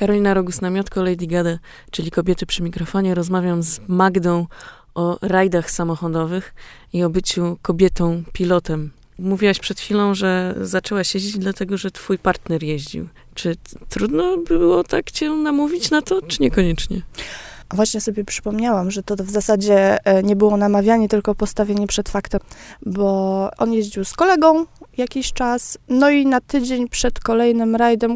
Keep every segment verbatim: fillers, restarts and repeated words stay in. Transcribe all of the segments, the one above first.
Karolina Rogus-Namiotko, Lady Gada, czyli Kobiety przy mikrofonie. Rozmawiam z Magdą o rajdach samochodowych i o byciu kobietą pilotem. Mówiłaś przed chwilą, że zaczęłaś jeździć dlatego, że twój partner jeździł. Czy trudno było tak cię namówić na to, czy niekoniecznie? Właśnie sobie przypomniałam, że to w zasadzie nie było namawianie, tylko postawienie przed faktem, bo on jeździł z kolegą jakiś czas, no i na tydzień przed kolejnym rajdem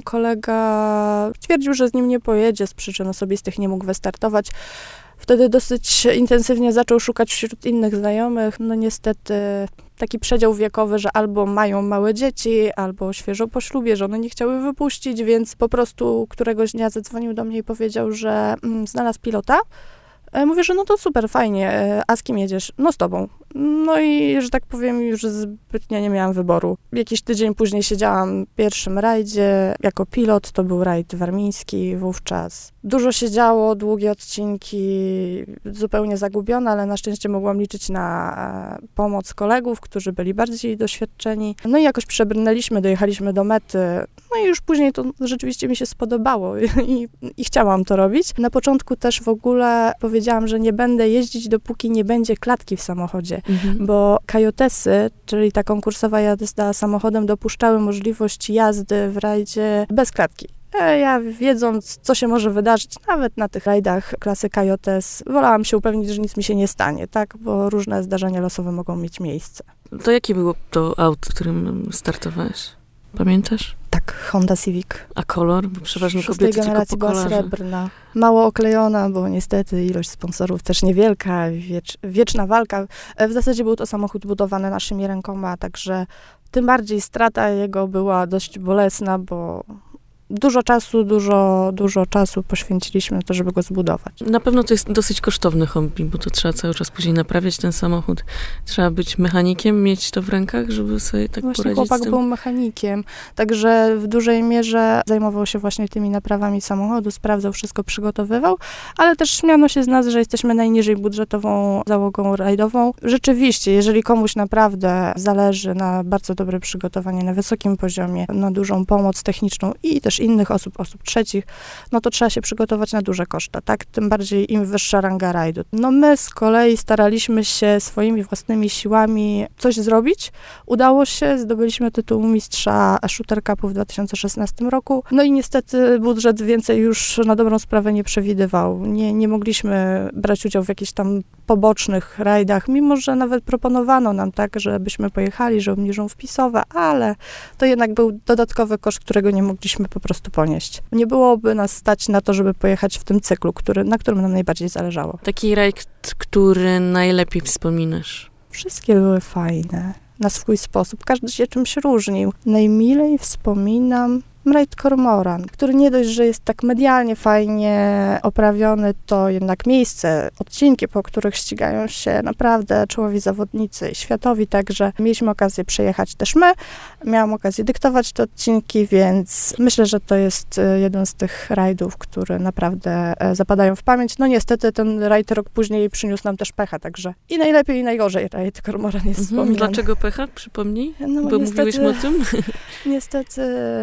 kolega twierdził, że z nim nie pojedzie, z przyczyn osobistych nie mógł wystartować. Wtedy dosyć intensywnie zaczął szukać wśród innych znajomych. No niestety taki przedział wiekowy, że albo mają małe dzieci, albo świeżo po ślubie, żony nie chciały wypuścić, więc po prostu któregoś dnia zadzwonił do mnie i powiedział, że mm, znalazł pilota. Mówię, że no to super, fajnie, a z kim jedziesz? No z tobą. No i, że tak powiem, już zbytnio nie miałam wyboru. Jakiś tydzień później siedziałam w pierwszym rajdzie jako pilot, to był rajd warmiński wówczas. Dużo się działo, długie odcinki, zupełnie zagubione, ale na szczęście mogłam liczyć na pomoc kolegów, którzy byli bardziej doświadczeni. No i jakoś przebrnęliśmy, dojechaliśmy do mety. No i już później to rzeczywiście mi się spodobało i, i, i chciałam to robić. Na początku też w ogóle powiedziałam, że nie będę jeździć, dopóki nie będzie klatki w samochodzie, mhm. bo kajotesy, czyli ta konkursowa jazda samochodem, dopuszczały możliwość jazdy w rajdzie bez klatki. Ja, wiedząc, co się może wydarzyć, nawet na tych rajdach klasy Kajotes, wolałam się upewnić, że nic mi się nie stanie, tak? Bo różne zdarzenia losowe mogą mieć miejsce. To jakie było to auto, w którym startowałeś? Pamiętasz? Tak, Honda Civic. A kolor? Bo przeważnie kobiety tylko po była kolorze. Srebrna. Mało oklejona, bo niestety ilość sponsorów też niewielka, wiecz, wieczna walka. W zasadzie był to samochód budowany naszymi rękoma, także tym bardziej strata jego była dość bolesna, bo dużo czasu, dużo, dużo czasu poświęciliśmy na to, żeby go zbudować. Na pewno to jest dosyć kosztowne hobby, bo to trzeba cały czas później naprawiać ten samochód. Trzeba być mechanikiem, mieć to w rękach, żeby sobie tak właśnie poradzić chłopak z tym. był mechanikiem, także w dużej mierze zajmował się właśnie tymi naprawami samochodu, sprawdzał wszystko, przygotowywał, ale też śmiano się z nas, że jesteśmy najniżej budżetową załogą rajdową. Rzeczywiście, jeżeli komuś naprawdę zależy na bardzo dobre przygotowanie na wysokim poziomie, na dużą pomoc techniczną i też innych osób, osób trzecich, no to trzeba się przygotować na duże koszta, tak? Tym bardziej im wyższa ranga rajdu. No my z kolei staraliśmy się swoimi własnymi siłami coś zrobić. Udało się, zdobyliśmy tytuł mistrza Shooter Cupu w dwa tysiące szesnastym roku. No i niestety budżet więcej już na dobrą sprawę nie przewidywał. Nie, nie mogliśmy brać udziału w jakichś tam pobocznych rajdach, mimo że nawet proponowano nam tak, żebyśmy pojechali, że obniżą wpisowe, ale to jednak był dodatkowy koszt, którego nie mogliśmy po prostu ponieść. Nie byłoby nas stać na to, żeby pojechać w tym cyklu, który, na którym nam najbardziej zależało. Taki rajd, który najlepiej wspominasz? Wszystkie były fajne, na swój sposób. Każdy się czymś różnił. Najmilej wspominam rajd Kormoran, który nie dość, że jest tak medialnie fajnie oprawiony, to jednak miejsce, odcinki, po których ścigają się naprawdę czołowi zawodnicy światowi, także mieliśmy okazję przejechać też my. Miałam okazję dyktować te odcinki, więc myślę, że to jest jeden z tych rajdów, które naprawdę zapadają w pamięć. No niestety ten rajd rok później przyniósł nam też pecha, także i najlepiej, i najgorzej rajd Kormoran jest mhm, wspominany. Dlaczego pecha? Przypomnij, no, bo niestety, mówiłyśmy o tym. Niestety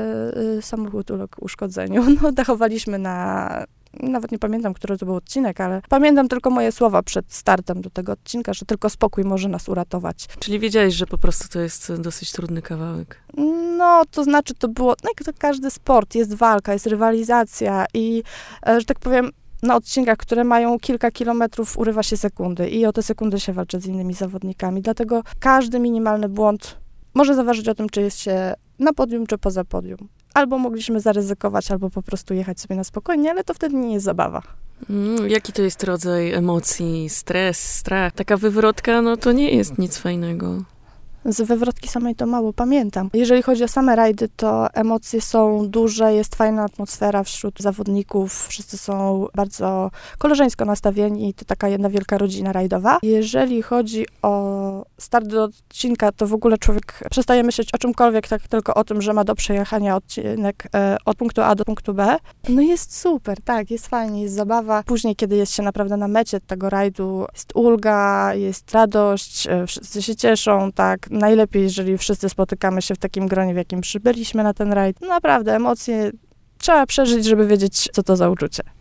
samochód uległ uszkodzeniu. No, dachowaliśmy na... Nawet nie pamiętam, który to był odcinek, ale pamiętam tylko moje słowa przed startem do tego odcinka, że tylko spokój może nas uratować. Czyli wiedziałeś, że po prostu to jest dosyć trudny kawałek. No, to znaczy to było... No, jak to każdy sport, jest walka, jest rywalizacja i, że tak powiem, na odcinkach, które mają kilka kilometrów, urywa się sekundy i o te sekundy się walczy z innymi zawodnikami. Dlatego każdy minimalny błąd może zaważyć o tym, czy jest się na podium, czy poza podium. Albo mogliśmy zaryzykować, albo po prostu jechać sobie na spokojnie, ale to wtedy nie jest zabawa. Mm, jaki to jest rodzaj emocji? Stres, strach? Taka wywrotka, no to nie jest nic fajnego. Z wywrotki samej to mało pamiętam. Jeżeli chodzi o same rajdy, to emocje są duże, jest fajna atmosfera wśród zawodników, wszyscy są bardzo koleżeńsko nastawieni, to taka jedna wielka rodzina rajdowa. Jeżeli chodzi o start do odcinka, to w ogóle człowiek przestaje myśleć o czymkolwiek, tak tylko o tym, że ma do przejechania odcinek e, od punktu A do punktu B. No jest super, tak, jest fajnie, jest zabawa. Później, kiedy jest się naprawdę na mecie tego rajdu, jest ulga, jest radość, e, wszyscy się cieszą, tak. Najlepiej, jeżeli wszyscy spotykamy się w takim gronie, w jakim przybyliśmy na ten rajd. Naprawdę, emocje trzeba przeżyć, żeby wiedzieć, co to za uczucie.